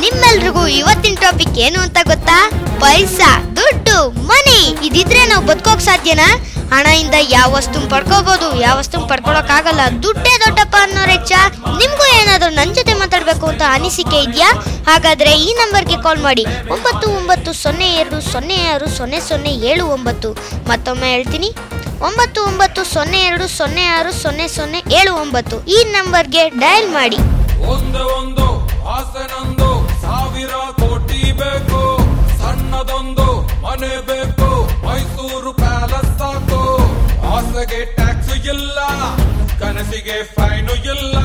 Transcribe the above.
ನಿಮ್ಮೆಲ್ರಿಗೂ ಇವತ್ತಿನ ಟಾಪಿಕ್ ಏನು ಅಂತ ಗೊತ್ತಾ? ಪೈಸಾ, ದುಡ್ಡು, ಮನಿ. ಇದಿದ್ರೆ ನಾವು ಬದುಕೋಕ್ ಸಾಧ್ಯನಾ? ಹಣದಿಂದ ಯಾವ ವಸ್ತು ಪಡ್ಕೋಬಹುದು, ಯಾವ ವಸ್ತು ಪಡ್ಕೊಳಕ್ ಆಗಲ್ಲ. ದುಡ್ಡೇ ದೊಡ್ಡಪ್ಪ ಅನ್ನೋರ್ ಹೆಚ್ಚ. ನಿಮ್ಗೂ ಏನಾದ್ರು ನನ್ ಜೊತೆ ಮಾತಾಡ್ಬೇಕು ಅಂತ ಅನಿಸಿಕೆ ಇದೆಯಾ? ಹಾಗಾದ್ರೆ ಈ ನಂಬರ್ಗೆ ಕಾಲ್ ಮಾಡಿ 9902060079. ಮತ್ತೊಮ್ಮೆ ಹೇಳ್ತೀನಿ, 9902060079 ಈ ನಂಬರ್ಗೆ ಡಯಲ್ ಮಾಡಿ. ಒಂದು ಆಸೆನೊಂದು 1000 ಕೋಟಿ ಬೇಕು, ಸಣ್ಣದೊಂದು ಮನೆ ಬೇಕು, ಮೈಸೂರು ಪ್ಯಾಲೇಸ್ ಸಾಕು. ಆಸೆಗೆ ಟ್ಯಾಕ್ಸ್ ಇಲ್ಲ, ಕನಸಿಗೆ ಫೈನು ಇಲ್ಲ.